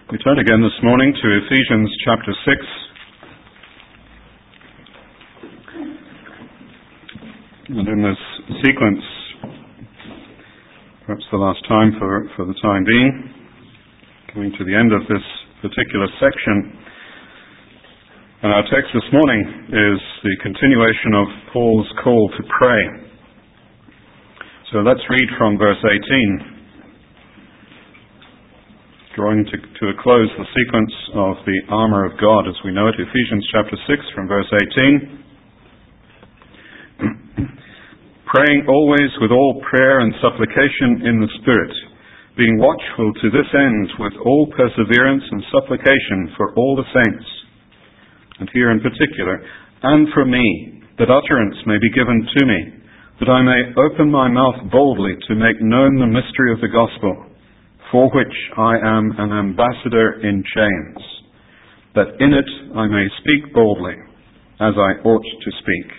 We turn again this morning to Ephesians chapter 6. And in this sequence, perhaps the last time for the time being, coming to the end of this particular section. And our text this morning is the continuation of Paul's call to pray. So let's read from verse 18. Drawing to a close the sequence of the armor of God as we know it, Ephesians chapter 6 from verse 18. Praying always with all prayer and supplication in the Spirit, being watchful to this end with all perseverance and supplication for all the saints, and here in particular, and for me, that utterance may be given to me, that I may open my mouth boldly to make known the mystery of the gospel, for which I am an ambassador in chains, that in it I may speak boldly, as I ought to speak.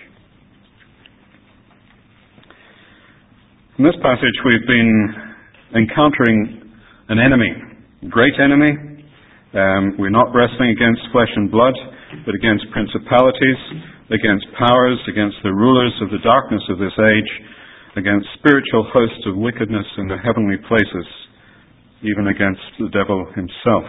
In this passage we've been encountering an enemy, a great enemy. We're not wrestling against flesh and blood, but against principalities, against powers, against the rulers of the darkness of this age, against spiritual hosts of wickedness in the heavenly places, even against the devil himself.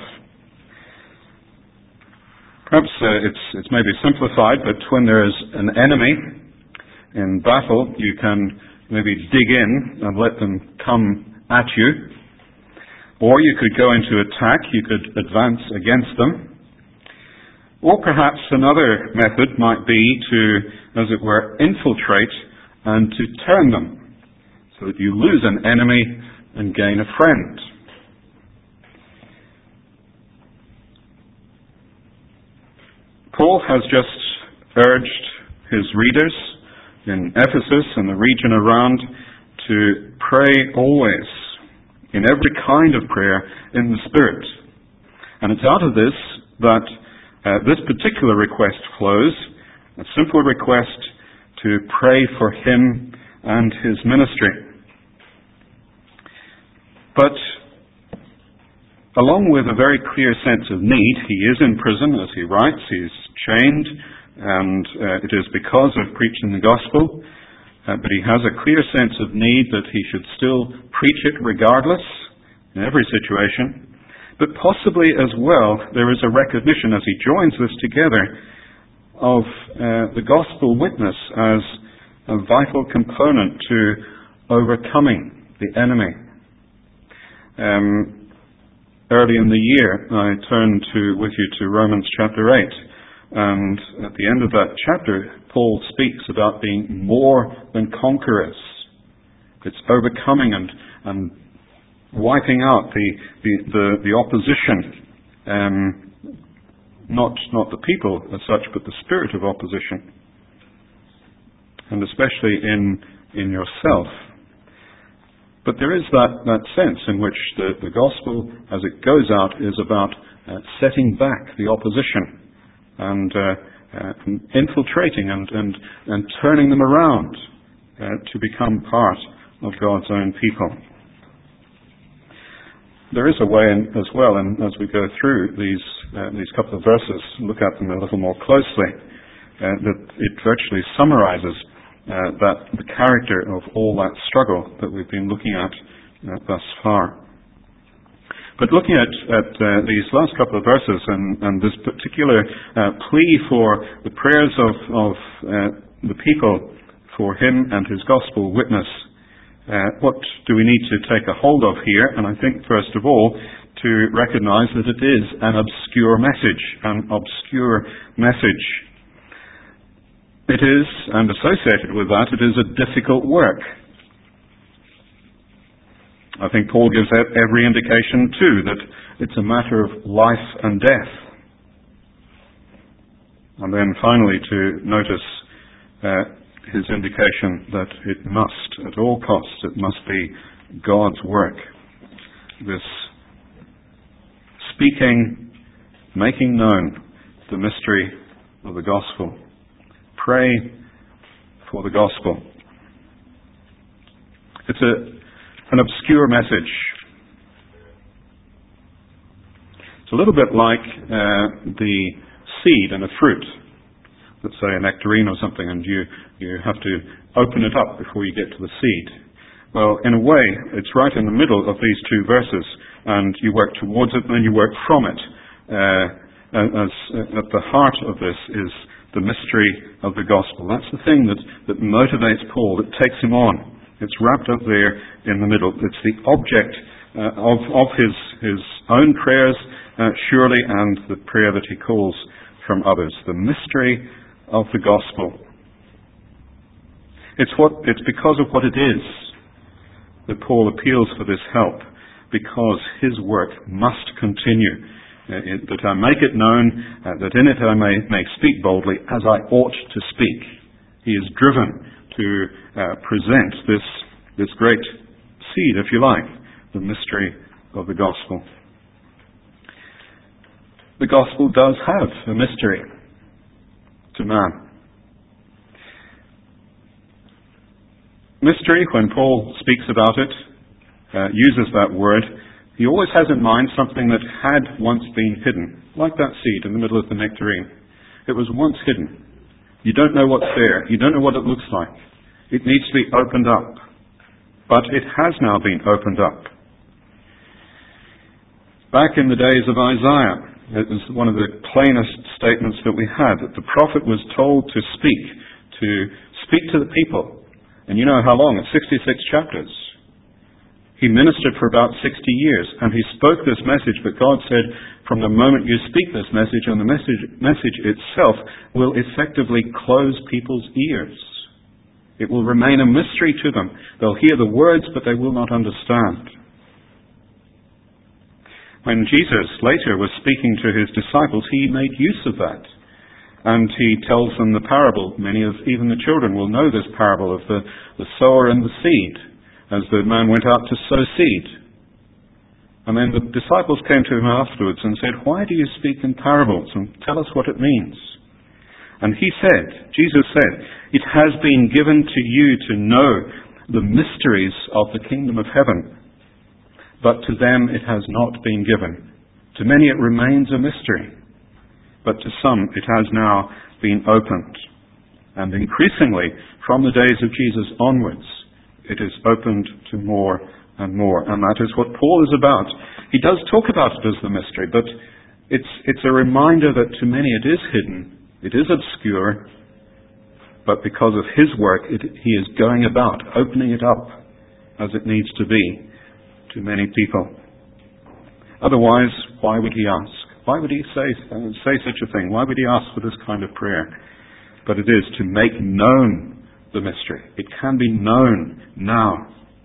Perhaps it's maybe simplified, but when there is an enemy in battle, you can maybe dig in and let them come at you. Or you could go into attack, you could advance against them. Or perhaps another method might be to, as it were, infiltrate and to turn them, so that you lose an enemy and gain a friend. Paul has just urged his readers in Ephesus and the region around to pray always, in every kind of prayer, in the Spirit. And it's out of this that this particular request flows, a simple request to pray for him and his ministry. But along with a very clear sense of need, he is in prison, as he writes, he's chained, and it is because of preaching the gospel, but he has a clear sense of need that he should still preach it regardless, in every situation. But possibly as well, there is a recognition as he joins this together of the gospel witness as a vital component to overcoming the enemy. Early in the year, I turned with you to Romans chapter 8, and at the end of that chapter, Paul speaks about being more than conquerors. It's overcoming and wiping out the opposition, not the people as such, but the spirit of opposition, and especially in yourself. But there is that sense in which the gospel, as it goes out, is about setting back the opposition and infiltrating and turning them around to become part of God's own people. There is a way as well, and as we go through these couple of verses, look at them a little more closely, that it virtually summarizes the character of all that struggle that we've been looking at thus far. But looking at these last couple of verses and this particular plea for the prayers of the people for him and his gospel witness, what do we need to take a hold of here? And I think, first of all, to recognize that it is an obscure message. It is, and associated with that, it is a difficult work. I think Paul gives every indication too that it's a matter of life and death. And then finally to notice his indication that it must, at all costs, it must be God's work. This speaking, making known the mystery of the gospel. Pray for the gospel. It's an obscure message. It's a little bit like the seed in a fruit. Let's say a nectarine or something, and you have to open it up before you get to the seed. Well, in a way, it's right in the middle of these two verses, and you work towards it and then you work from it. At the heart of this is the mystery of the gospel. That's the thing that motivates Paul, that takes him on. It's wrapped up there in the middle. It's the object of his own prayers, surely, and the prayer that he calls from others. The mystery of the gospel. It's because of what it is that Paul appeals for this help, because his work must continue, that I make it known, that in it I may speak boldly as I ought to speak. He is driven to present this great seed, if you like, the mystery of the gospel. The gospel does have a mystery to man. Mystery, when Paul speaks about it, uses that word, he always has in mind something that had once been hidden, like that seed in the middle of the nectarine. It was once hidden. You don't know what's there. You don't know what it looks like. It needs to be opened up. But it has now been opened up. Back in the days of Isaiah, it was one of the plainest statements that we had, that the prophet was told to speak to the people. And you know how long? It's 66 chapters. He ministered for about 60 years, and he spoke this message, but God said, from the moment you speak this message, and the message itself will effectively close people's ears. It will remain a mystery to them. They'll hear the words, but they will not understand. When Jesus later was speaking to his disciples, he made use of that. And he tells them the parable. Many of even the children will know this parable of the sower and the seed, as the man went out to sow seed. And then the disciples came to him afterwards and said, "Why do you speak in parables? And tell us what it means." And Jesus said, "It has been given to you to know the mysteries of the kingdom of heaven, but to them it has not been given. To many it remains a mystery, but to some it has now been opened." And increasingly, from the days of Jesus onwards, it is opened to more and more. And that is what Paul is about. He does talk about it as the mystery, but it's a reminder that to many it is hidden, it is obscure, but because of his work, he is going about opening it up as it needs to be to many people. Otherwise, why would he ask? Why would he say such a thing? Why would he ask for this kind of prayer? But it is to make known the mystery. It can be known now.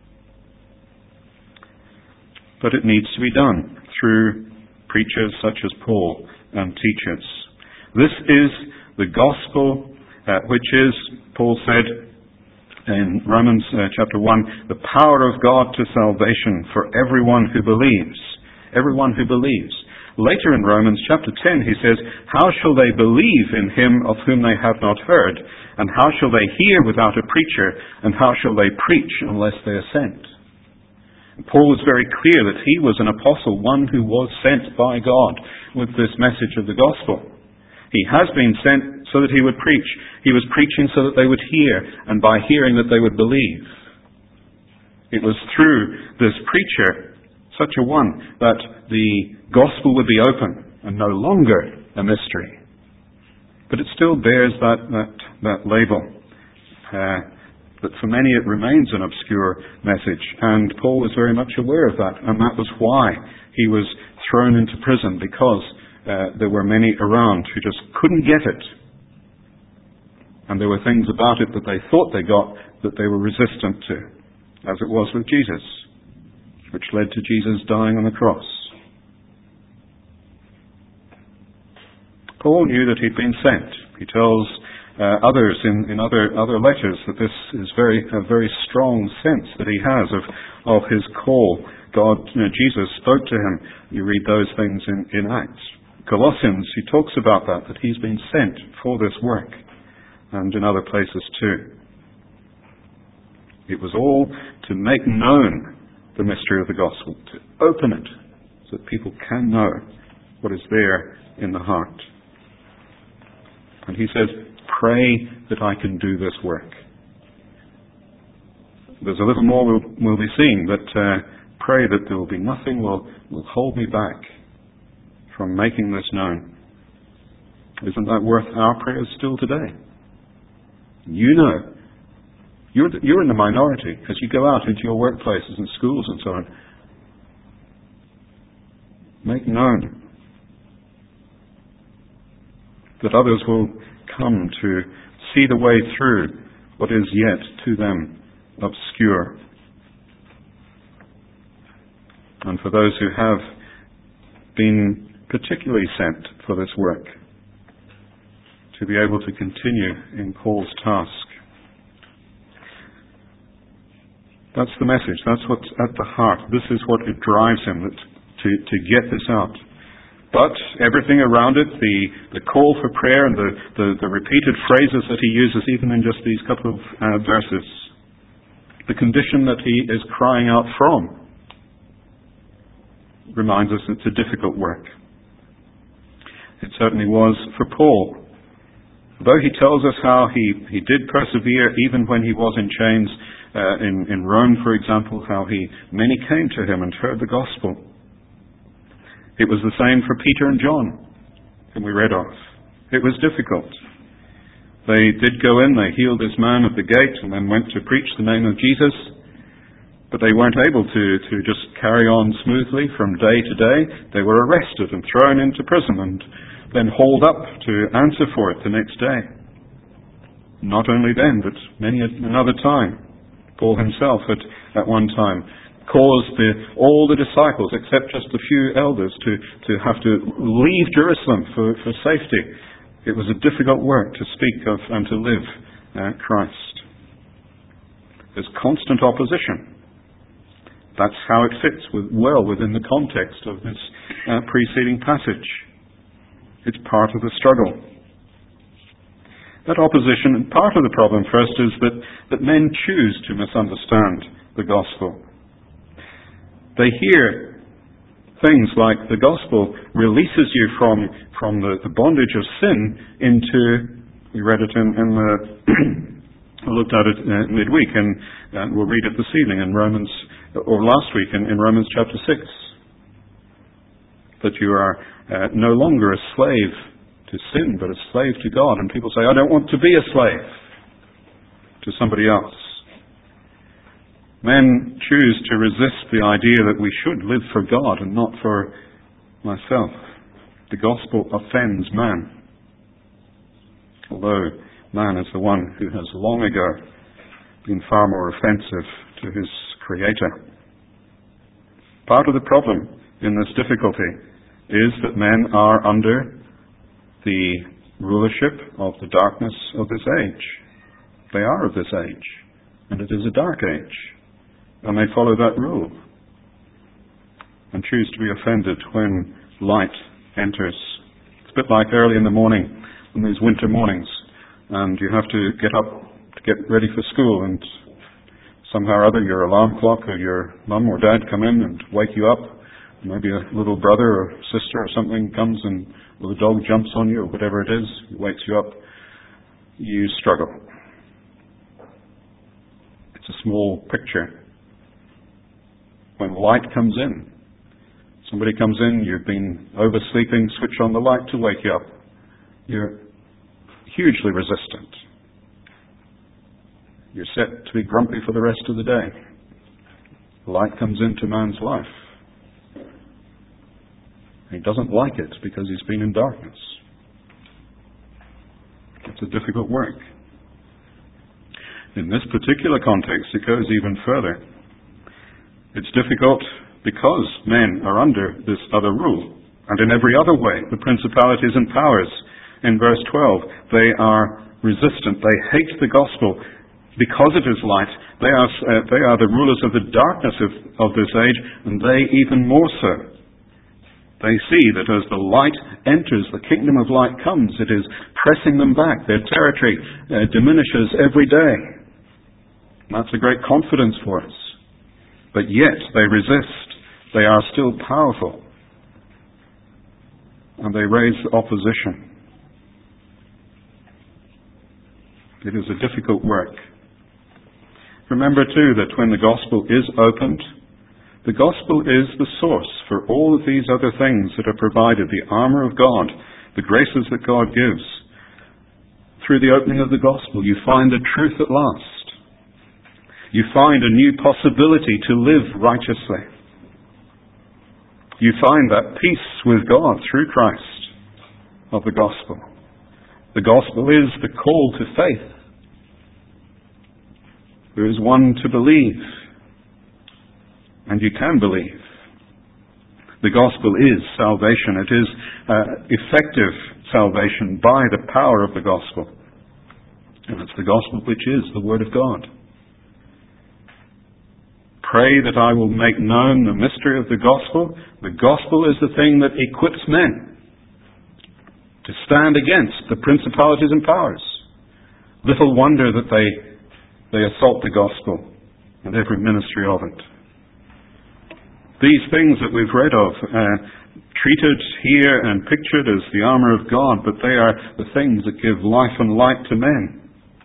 But it needs to be done through preachers such as Paul and teachers. This is the gospel, which is, Paul said in Romans chapter 1, the power of God to salvation for everyone who believes. Everyone who believes. Later in Romans chapter 10 he says, "How shall they believe in him of whom they have not heard? And how shall they hear without a preacher? And how shall they preach unless they are sent?" And Paul was very clear that he was an apostle, one who was sent by God with this message of the gospel. He has been sent so that he would preach. He was preaching so that they would hear, and by hearing that they would believe. It was through this preacher, such a one, that the gospel would be open and no longer a mystery. But it still bears that label. But for many it remains an obscure message. And Paul was very much aware of that. And that was why he was thrown into prison, because there were many around who just couldn't get it. And there were things about it that they thought they got that they were resistant to, as it was with Jesus, which led to Jesus dying on the cross. Paul knew that he'd been sent. He tells others in other letters that this is a very strong sense that he has of his call. Jesus spoke to him. You read those things in Acts. Colossians, he talks about that he's been sent for this work, and in other places too. It was all to make known the mystery of the gospel, to open it so that people can know what is there in the heart. And he says, pray that I can do this work. There's a little more we'll be seeing, but pray that there will be nothing will hold me back from making this known. Isn't that worth our prayers still today? You know, you're in the minority as you go out into your workplaces and schools and so on. Make known that others will come to see the way through what is yet to them obscure. And for those who have been particularly sent for this work, to be able to continue in Paul's task. That's the message. That's what's at the heart. This is what it drives him to get this out. But everything around it, the call for prayer and the repeated phrases that he uses, even in just these couple of verses, the condition that he is crying out from, reminds us it's a difficult work. It certainly was for Paul. Though he tells us how he did persevere even when he was in chains, in Rome, for example, how many came to him and heard the gospel. It was the same for Peter and John, whom we read of. It was difficult. They did go in, they healed this man at the gate, and then went to preach the name of Jesus. But they weren't able to just carry on smoothly from day to day. They were arrested and thrown into prison and then hauled up to answer for it the next day. Not only then, but many another time. Paul himself at one time caused all the disciples, except just a few elders, to have to leave Jerusalem for safety. It was a difficult work to speak of and to live Christ. There's constant opposition. That's how it fits well within the context of this preceding passage. It's part of the struggle. That opposition, and part of the problem first, is that men choose to misunderstand the gospel. They hear things like the gospel releases you from the bondage of sin into, we read it in the, I looked at it midweek, and we'll read it this evening in Romans, or last week in Romans chapter 6, that you are no longer a slave to sin, but a slave to God. And people say, I don't want to be a slave to somebody else. Men choose to resist the idea that we should live for God and not for myself. The gospel offends man, although man is the one who has long ago been far more offensive to his Creator. Part of the problem in this difficulty is that men are under the rulership of the darkness of this age. They are of this age, and it is a dark age. And they follow that rule and choose to be offended when light enters. It's a bit like early in the morning, in these winter mornings, and you have to get up to get ready for school, and somehow or other your alarm clock or your mum or dad come in and wake you up. Maybe a little brother or sister or something comes and the dog jumps on you or whatever it is, it wakes you up. You struggle. It's a small picture. When light comes in, somebody comes in, you've been oversleeping, switch on the light to wake you up. You're hugely resistant. You're set to be grumpy for the rest of the day. Light comes into man's life. He doesn't like it because he's been in darkness. It's a difficult work. In this particular context, it goes even further. It's difficult because men are under this other rule. And in every other way, the principalities and powers, in verse 12, they are resistant. They hate the gospel because it is light. They are the rulers of the darkness of this age, and they even more so. They see that as the light enters, the kingdom of light comes, it is pressing them back. Their territory diminishes every day. And that's a great confidence for us. But yet they resist. They are still powerful. and they raise opposition. It is a difficult work. Remember too that when the gospel is opened, the gospel is the source for all of these other things that are provided, the armor of God, the graces that God gives. Through the opening of the gospel, you find the truth at last. You find a new possibility to live righteously. You find that peace with God through Christ of the gospel. The gospel is the call to faith. There is one to believe, and you can believe. The gospel is salvation. It is effective salvation by the power of the gospel. And it's the gospel which is the Word of God. Pray that I will make known the mystery of the gospel. The gospel is the thing that equips men to stand against the principalities and powers. Little wonder that they assault the gospel and every ministry of it. These things that we've read of, treated here and pictured as the armor of God, but they are the things that give life and light to men.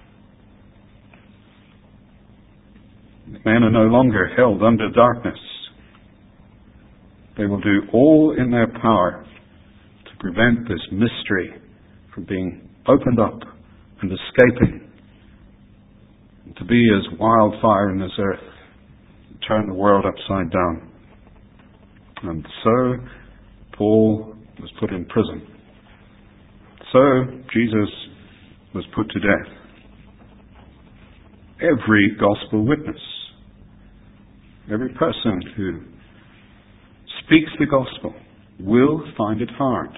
Men are no longer held under darkness. They will do all in their power to prevent this mystery from being opened up and escaping, and to be as wildfire in this earth, and turn the world upside down. And so Paul was put in prison. So Jesus was put to death. Every gospel witness, every person who speaks the gospel will find it hard.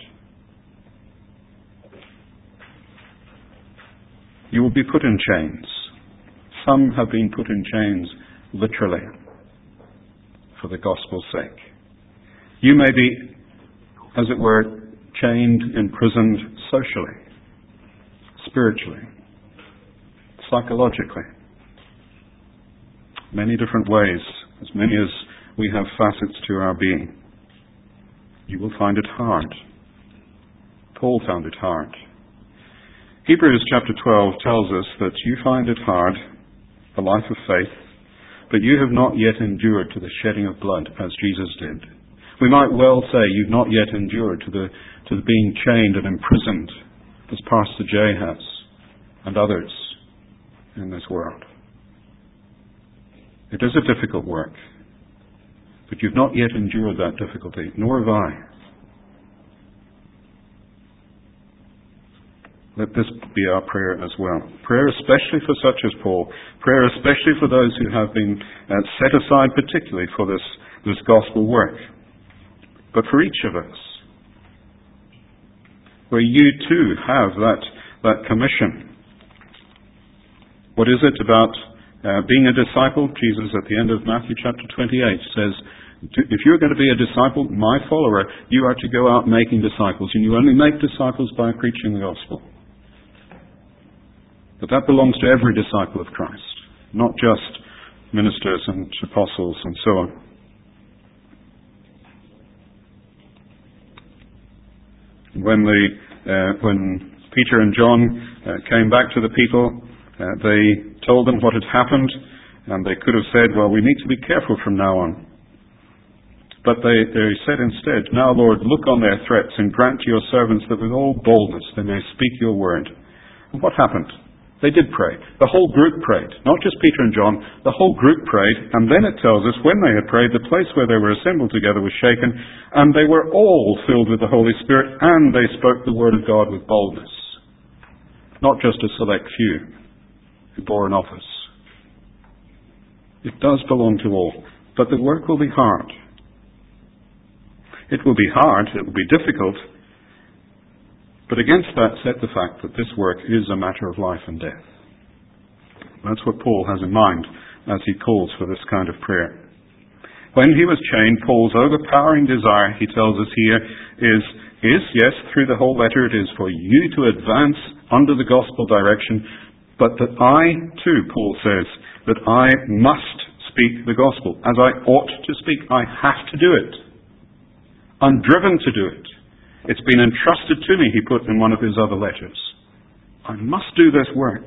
You will be put in chains. Some have been put in chains literally for the gospel's sake. You may be, as it were, chained, imprisoned socially, spiritually, psychologically. Many different ways, as many as we have facets to our being. You will find it hard. Paul found it hard. Hebrews chapter 12 tells us that you find it hard, the life of faith, but you have not yet endured to the shedding of blood as Jesus did. We might well say you've not yet endured to the being chained and imprisoned as Pastor Jay has and others in this world. It is a difficult work, but you've not yet endured that difficulty, nor have I. Let this be our prayer as well. Prayer especially for such as Paul. Prayer especially for those who have been set aside particularly for this gospel work. But for each of us, where you too have that commission. What is it about being a disciple? Jesus at the end of Matthew chapter 28 says, if you're going to be a disciple, my follower, you are to go out making disciples, and you only make disciples by preaching the gospel. But that belongs to every disciple of Christ, not just ministers and apostles and so on. When Peter and John came back to the people, they told them what had happened, and they could have said, well, we need to be careful from now on. But they said instead, now, Lord, look on their threats and grant to your servants that with all boldness they may speak your word. And what happened? They did pray. The whole group prayed. Not just Peter and John. The whole group prayed. And then it tells us when they had prayed, the place where they were assembled together was shaken, and they were all filled with the Holy Spirit, and they spoke the word of God with boldness. Not just a select few who bore an office. It does belong to all. But the work will be hard. It will be hard. It will be difficult. But against that, set the fact that this work is a matter of life and death. That's what Paul has in mind as he calls for this kind of prayer. When he was chained, Paul's overpowering desire, he tells us here, is yes, through the whole letter, it is for you to advance under the gospel direction, but that I too, Paul says, that I must speak the gospel. As I ought to speak, I have to do it. I'm driven to do it. It's been entrusted to me, he put in one of his other letters. I must do this work.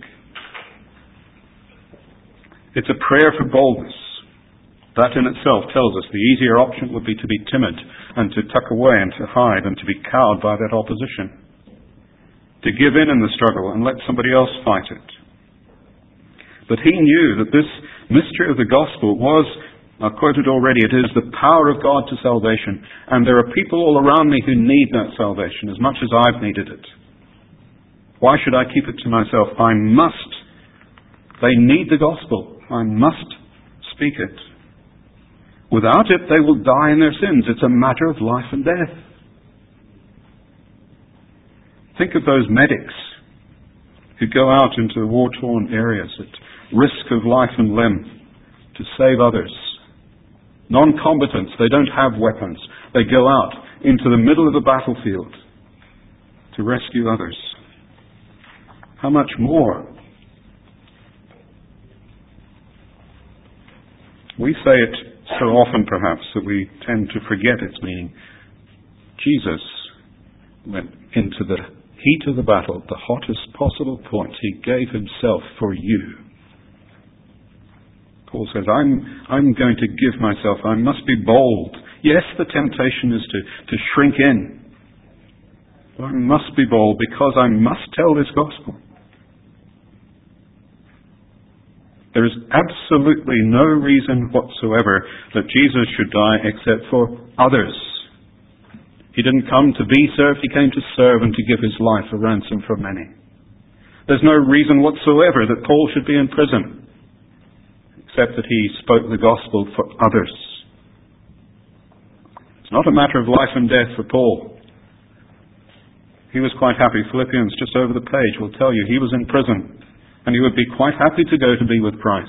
It's a prayer for boldness. That in itself tells us the easier option would be to be timid and to tuck away and to hide and to be cowed by that opposition. To give in the struggle and let somebody else fight it. But he knew that this mystery of the gospel was, I've quoted already, it is the power of God to salvation. And there are people all around me who need that salvation as much as I've needed it. Why should I keep it to myself? I must. They need the gospel. I must speak it. Without it, they will die in their sins. It's a matter of life and death. Think of those medics who go out into war-torn areas at risk of life and limb to save others. Non-combatants, they don't have weapons. They go out into the middle of the battlefield to rescue others. How much more? We say it so often, perhaps, that we tend to forget its meaning. Jesus went into the heat of the battle, the hottest possible point. He gave himself for you. Paul says, I'm going to give myself. I must be bold. Yes, the temptation is to shrink in. But I must be bold because I must tell this gospel. There is absolutely no reason whatsoever that Jesus should die except for others. He didn't come to be served, he came to serve and to give his life a ransom for many. There's no reason whatsoever that Paul should be in prison, except that he spoke the gospel for others. It's not a matter of life and death for Paul. He was quite happy. Philippians, just over the page, will tell you he was in prison. And he would be quite happy to go to be with Christ.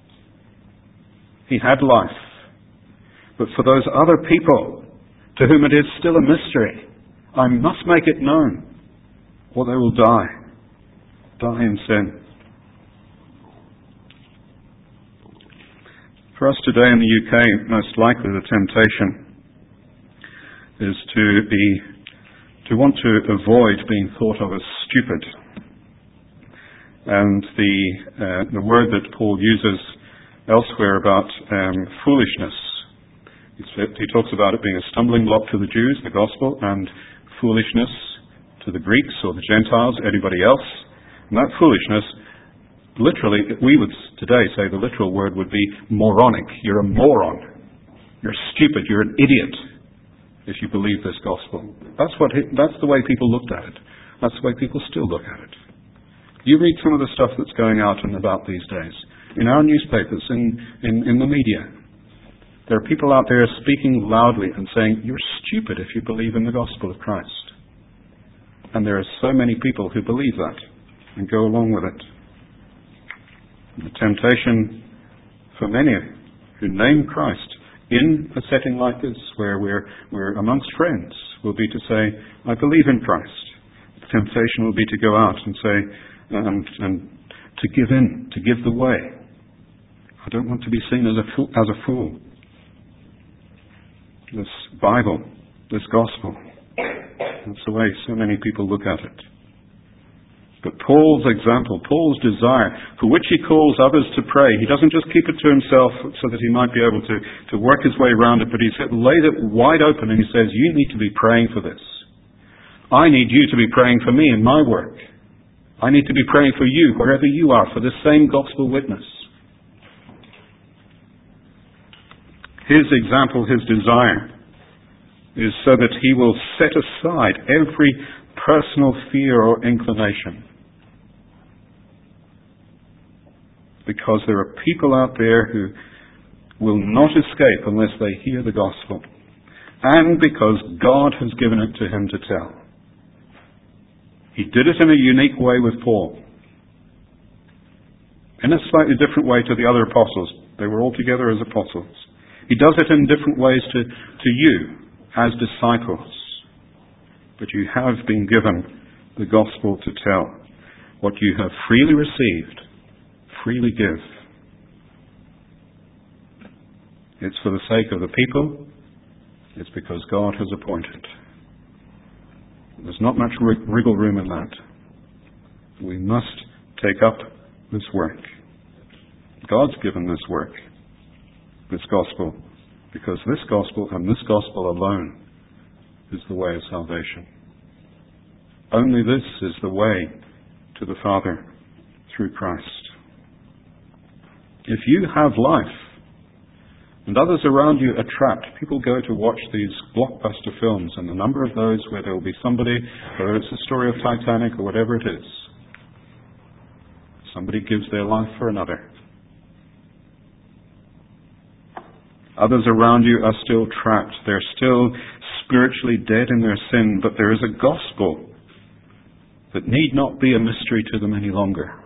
He had life. But for those other people to whom it is still a mystery, I must make it known, or they will die. Die in sin. For us today in the UK, most likely the temptation is to want to avoid being thought of as stupid. And the word that Paul uses elsewhere about foolishness, he talks about it being a stumbling block to the Jews, the gospel, and foolishness to the Greeks or the Gentiles, anybody else. And that foolishness, literally, we would today say the literal word would be moronic. You're a moron. You're stupid. You're an idiot if you believe this gospel. That's the way people looked at it. That's the way people still look at it. You read some of the stuff that's going out and about these days. In our newspapers, in the media. There are people out there speaking loudly and saying, you're stupid if you believe in the gospel of Christ. And there are so many people who believe that and go along with it. And the temptation for many who name Christ in a setting like this, where we're amongst friends, will be to say, I believe in Christ. The temptation will be to go out and say, and to give in, to give the way. I don't want to be seen as a fool. This Bible, this gospel, that's the way so many people look at it. But Paul's example, Paul's desire, for which he calls others to pray, he doesn't just keep it to himself so that he might be able to work his way around it, but he's laid it wide open and he says, you need to be praying for this. I need you to be praying for me in my work. I need to be praying for you, wherever you are, for this same gospel witness. His example, his desire, is so that he will set aside every personal fear or inclination. Because there are people out there who will not escape unless they hear the gospel. And because God has given it to him to tell. He did it in a unique way with Paul. In a slightly different way to the other apostles. They were all together as apostles. He does it in different ways to you as disciples. But you have been given the gospel to tell. What you have freely received, freely give. It's for the sake of the people. It's because God has appointed. There's not much wriggle room in that. We must take up this work. God's given this work, this gospel, because this gospel and this gospel alone is the way of salvation. Only this is the way to the Father through Christ. If you have life and others around you are trapped, people go to watch these blockbuster films, and the number of those where there will be somebody, whether it's the story of Titanic or whatever it is, somebody gives their life for another. Others around you are still trapped. They're still spiritually dead in their sin, but there is a gospel that need not be a mystery to them any longer.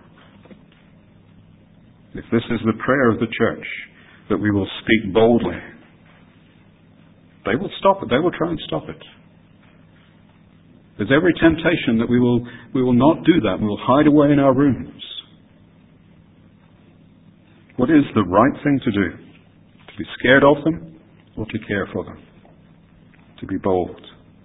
If this is the prayer of the church, that we will speak boldly, they will stop it. They will try and stop it. There's every temptation that we will not do that. We will hide away in our rooms. What is the right thing to do? To be scared of them or to care for them? To be bold.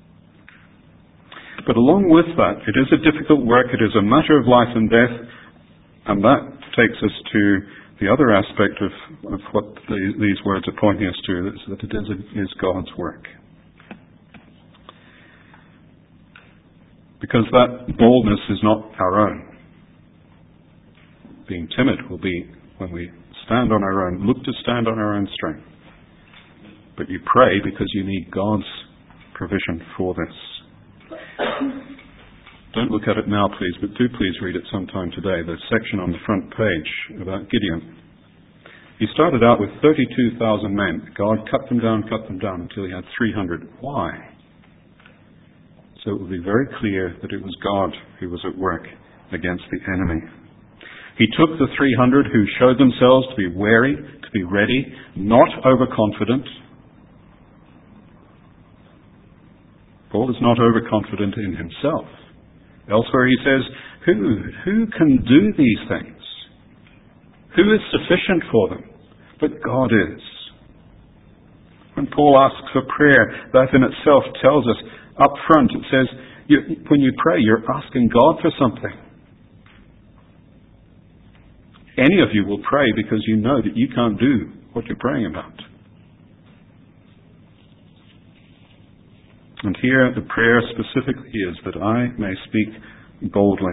But along with that, it is a difficult work. It is a matter of life and death. And that takes us to the other aspect of what these words are pointing us to, is that it is God's work. Because that boldness is not our own. Being timid will be when we stand on our own, look to stand on our own strength. But you pray because you need God's provision for this. Don't look at it now, please, but do please read it sometime today, the section on the front page about Gideon. He started out with 32,000 men. God cut them down until he had 300. Why? So it will be very clear that it was God who was at work against the enemy. He took the 300 who showed themselves to be wary, to be ready, not overconfident. Paul is not overconfident in himself. Elsewhere he says, who can do these things? Who is sufficient for them? But God is. When Paul asks for prayer, that in itself tells us up front, it says, when you pray, you're asking God for something. Any of you will pray because you know that you can't do what you're praying about. And here the prayer specifically is that I may speak boldly.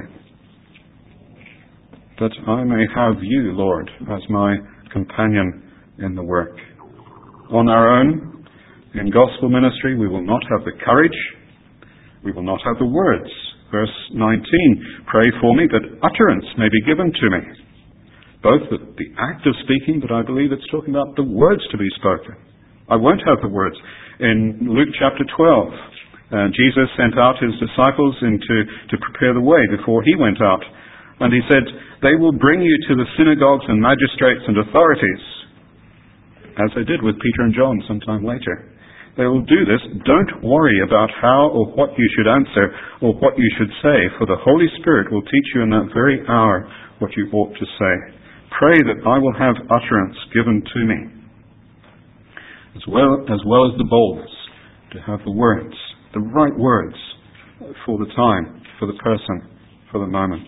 That I may have you, Lord, as my companion in the work. On our own, in gospel ministry, we will not have the courage. We will not have the words. Verse 19, pray for me that utterance may be given to me. Both the act of speaking, but I believe it's talking about the words to be spoken. I won't have the words. In Luke chapter 12, Jesus sent out his disciples to prepare the way before he went out. And he said, they will bring you to the synagogues and magistrates and authorities, as they did with Peter and John sometime later. They will do this. Don't worry about how or what you should answer or what you should say, for the Holy Spirit will teach you in that very hour what you ought to say. Pray that I will have utterance given to me, as well as the boldness to have the words, the right words for the time, for the person, for the moment.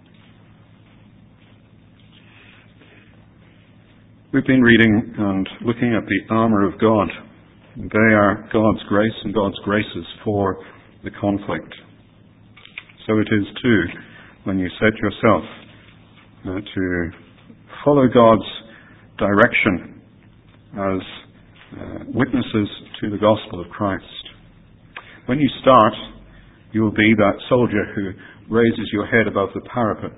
We've been reading and looking at the armour of God. They are God's grace and God's graces for the conflict. So it is too when you set yourself to follow God's direction as witnesses to the gospel of Christ. When you start, you will be that soldier who raises your head above the parapet.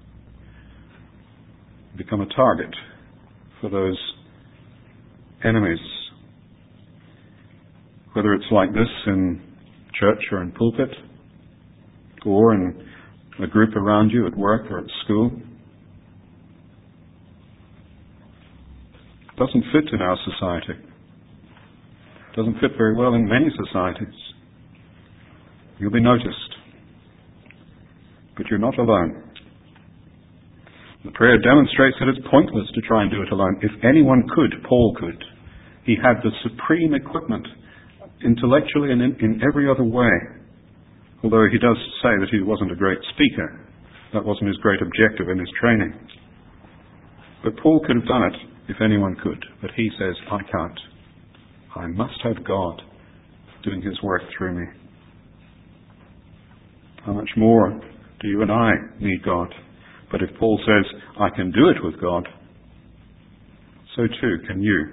Become a target for those enemies. Whether it's like this in church or in pulpit, or in a group around you at work or at school. It doesn't fit in our society. It doesn't fit very well in many societies. You'll be noticed. But you're not alone. The prayer demonstrates that it's pointless to try and do it alone. If anyone could, Paul could. He had the supreme equipment, intellectually and in every other way, Although he does say that he wasn't a great speaker. That wasn't his great objective in his training. But Paul could have done it if anyone could. But he says, I can't. I must have God doing his work through me. How much more do you and I need God? But if Paul says, I can do it with God, so too can you.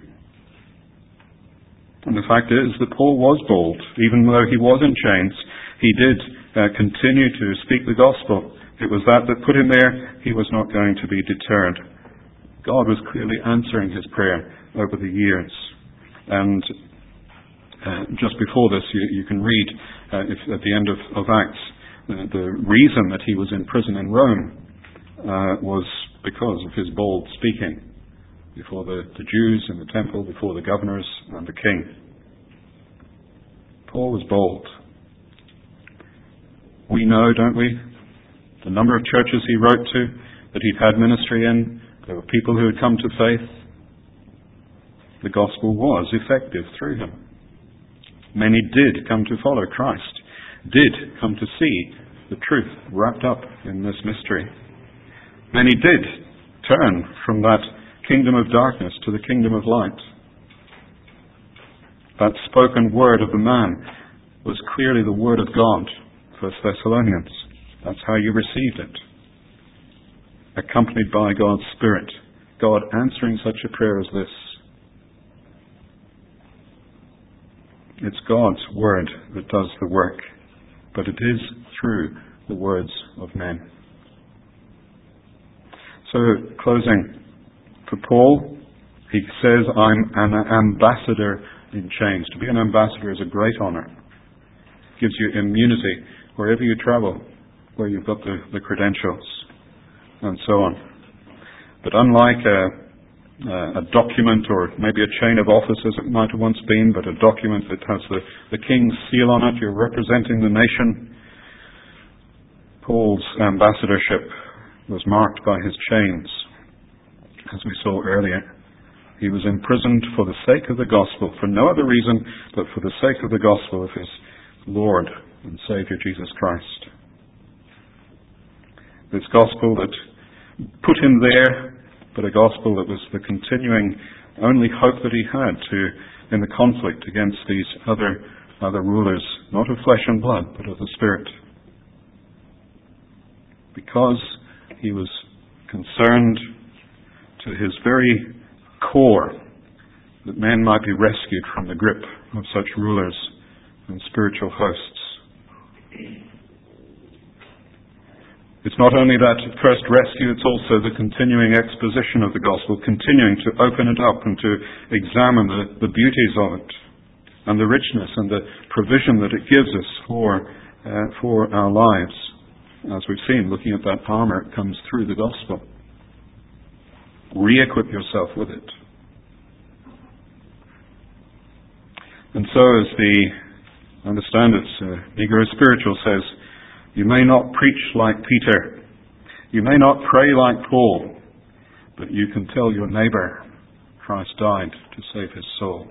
And the fact is that Paul was bold. Even though he was in chains, he did continue to speak the gospel. It was that put him there. He was not going to be deterred. God was clearly answering his prayer over the years. And just before this, you can read at the end of Acts, the reason that he was in prison in Rome was because of his bold speaking before the Jews in the temple, before the governors and the king. Paul was bold. We know, don't we, the number of churches he wrote to, that he'd had ministry in. There were people who had come to faith. The gospel was effective through him. Many did come to follow Christ, did come to see the truth wrapped up in this mystery. Many did turn from that kingdom of darkness to the kingdom of light. That spoken word of the man was clearly the word of God, 1 Thessalonians. That's how you received it. Accompanied by God's Spirit. God answering such a prayer as this. It's God's word that does the work, but it is through the words of men. So, closing, for Paul, he says, I'm an ambassador in chains. To be an ambassador is a great honor. It gives you immunity wherever you travel, where you've got the credentials, and so on. But unlike a document, or maybe a chain of office as it might have once been, but a document that has the king's seal on it, you're representing the nation, Paul's ambassadorship was marked by his chains, as we saw earlier. He was imprisoned for the sake of the gospel, for no other reason but for the sake of the gospel of his Lord and Saviour Jesus Christ. This gospel that put him there, but a gospel that was the continuing only hope that he had in the conflict against these other rulers, not of flesh and blood, but of the Spirit. Because he was concerned to his very core that men might be rescued from the grip of such rulers and spiritual hosts. It's not only that first rescue, it's also the continuing exposition of the gospel, continuing to open it up and to examine the beauties of it and the richness and the provision that it gives us for our lives. As we've seen, looking at that armor, it comes through the gospel. Re-equip yourself with it. And so, as I understand it, Negro Spiritual says, you may not preach like Peter, you may not pray like Paul, but you can tell your neighbour Christ died to save his soul.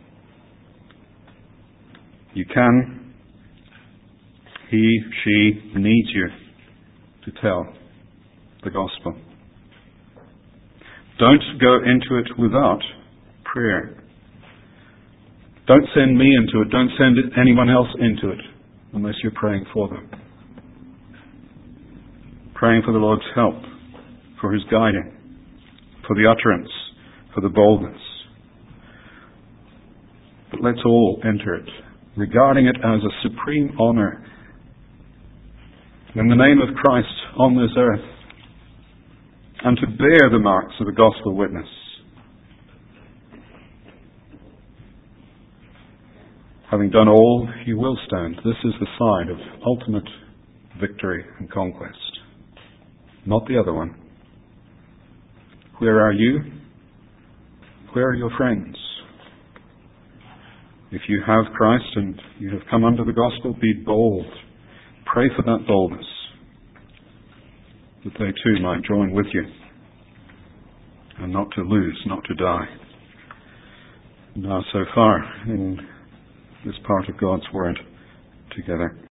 You can. He, she needs you to tell the gospel. Don't go into it without prayer. Don't send me into it. Don't send anyone else into it unless you're praying for them. Praying for the Lord's help, for his guiding, for the utterance, for the boldness. But let's all enter it, regarding it as a supreme honor in the name of Christ on this earth, and to bear the marks of a gospel witness. Having done all, you will stand. This is the sign of ultimate victory and conquest, not the other one. Where are you? Where are your friends? If you have Christ and you have come under the gospel, be bold. Pray for that boldness, that they too might join with you, and not to lose, not to die. Now, so far in this part of God's Word together.